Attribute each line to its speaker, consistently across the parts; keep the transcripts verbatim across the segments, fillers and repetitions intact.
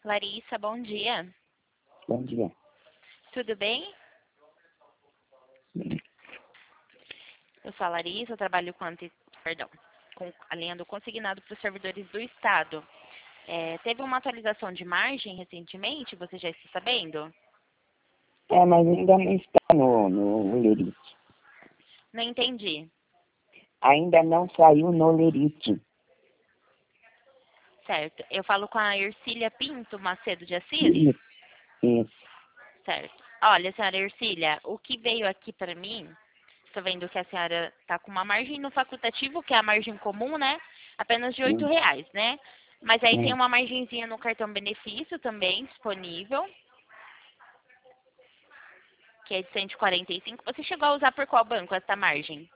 Speaker 1: Larissa, bom dia.
Speaker 2: Bom dia.
Speaker 1: Tudo bem?
Speaker 2: Sim.
Speaker 1: Eu sou a Larissa, eu trabalho com, ante... Perdão, com a linha do consignado para os servidores do Estado. É, teve uma atualização de margem recentemente, você já está sabendo?
Speaker 2: É, mas ainda não está no, no Lerite.
Speaker 1: Não entendi.
Speaker 2: Ainda não saiu no Lerite.
Speaker 1: Certo. Eu falo com a Ercília Pinto Macedo de Assis?
Speaker 2: Isso, isso.
Speaker 1: Certo. Olha, senhora Ercília, o que veio aqui para mim, estou vendo que a senhora está com uma margem no facultativo, que é a margem comum, né? Apenas de oito
Speaker 2: Sim,
Speaker 1: reais, né? Mas aí tem
Speaker 2: sim.
Speaker 1: uma margenzinha no cartão benefício também disponível, que é de cento e quarenta e cinco. Você chegou a usar por qual banco essa margem?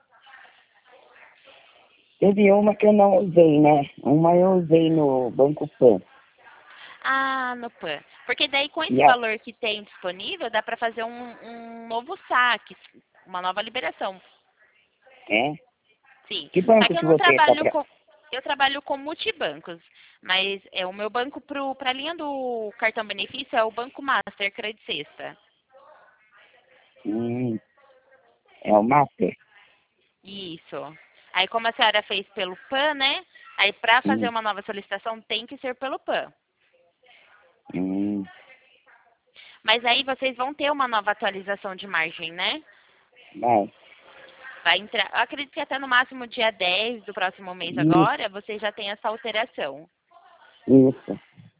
Speaker 2: Teve uma que eu não usei, né? Uma eu usei no Banco Pan.
Speaker 1: Ah, no P A N. Porque daí com esse
Speaker 2: E a,
Speaker 1: valor que tem disponível, dá para fazer um, um novo saque, uma nova liberação.
Speaker 2: é?
Speaker 1: Sim.
Speaker 2: Que
Speaker 1: Só
Speaker 2: banco
Speaker 1: que eu
Speaker 2: que
Speaker 1: não
Speaker 2: você está
Speaker 1: trabalho
Speaker 2: pra...
Speaker 1: com. Eu trabalho com multibancos, mas é o meu banco para a linha do cartão benefício é o Banco Master Credit Sexta.
Speaker 2: Hum, é o Master?
Speaker 1: Isso. Aí como a senhora fez pelo P A N, né? Aí para fazer
Speaker 2: Hum,
Speaker 1: uma nova solicitação tem que ser pelo P A N.
Speaker 2: hum,
Speaker 1: Mas aí vocês vão ter uma nova atualização de margem, né?
Speaker 2: vai.
Speaker 1: Vai entrar, eu acredito que até no máximo dia dez do próximo mês
Speaker 2: Isso,
Speaker 1: agora, vocês já tem essa alteração.
Speaker 2: isso.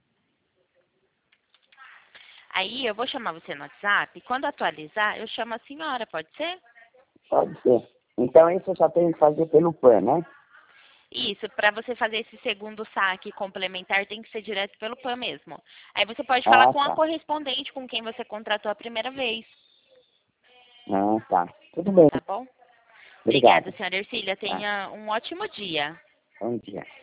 Speaker 1: Aí eu vou chamar você no WhatsApp, quando atualizar, eu chamo a senhora, pode ser?
Speaker 2: Pode ser. Então isso eu só tenho que fazer pelo Pan, né?
Speaker 1: Isso, para você fazer esse segundo saque complementar, tem que ser direto pelo P A N mesmo. Aí você pode falar
Speaker 2: Ah,
Speaker 1: com a
Speaker 2: tá.
Speaker 1: correspondente com quem você contratou a primeira vez,
Speaker 2: Ah, tá. Tudo bem.
Speaker 1: tá bom? Obrigada,
Speaker 2: Obrigado.
Speaker 1: senhora Ercília.
Speaker 2: Tá.
Speaker 1: Tenha um ótimo dia.
Speaker 2: Bom dia.